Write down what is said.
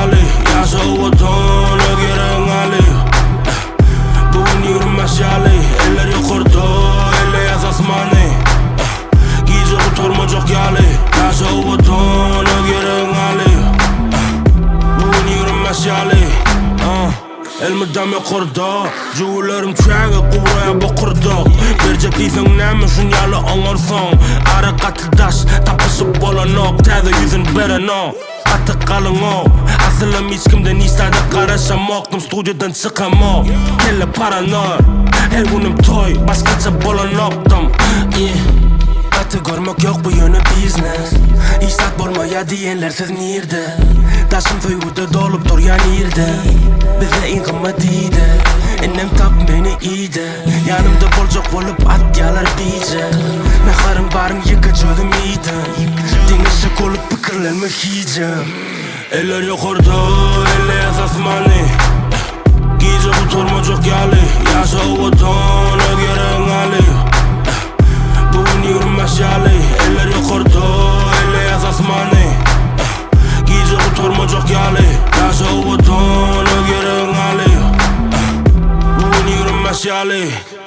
yali Yaşavatın ögerin ali Bugün yürünmez yali Eller yukarıda eller yaz asmani Gece oturmayacak yali Yaşavatın ögerin ali Bugün yürünmez yali Elmidem yukarıda Cüvelerim çağı kuvraya bakırda Bercek değilsen neyme şun yalı anlarsan Ara katıdaş tapışıp bolanok Tədə yüzün beren o Atı kalın o Asılım hiç kimden istedi karışamoktım Stüdyodan çıkamok Kelle paranoy Her günüm toy Başkaça bolanoktum Atı görmek yok bu yönü business İstat bolmaya diyenler siz nerede Taşım föyüde dolup dur ya nerede Bize in kımmadıydı Ennem tap beni iyiydi Yanımda bolcuk olup at yalar diyecek Ne karın barın yıkıcıydım iyiydi Dinleşik olup pıkırlanmak yiyeceğim Eller yukarıda eller yaz asmani Gece oturmayacak yali Yaşavatın ögerin ali Bugün yürünmez yali Eller yukarıda eller yaz asmani Gece oturmayacak yali Yaşavatın ögerin ali Bugün yürünmez yali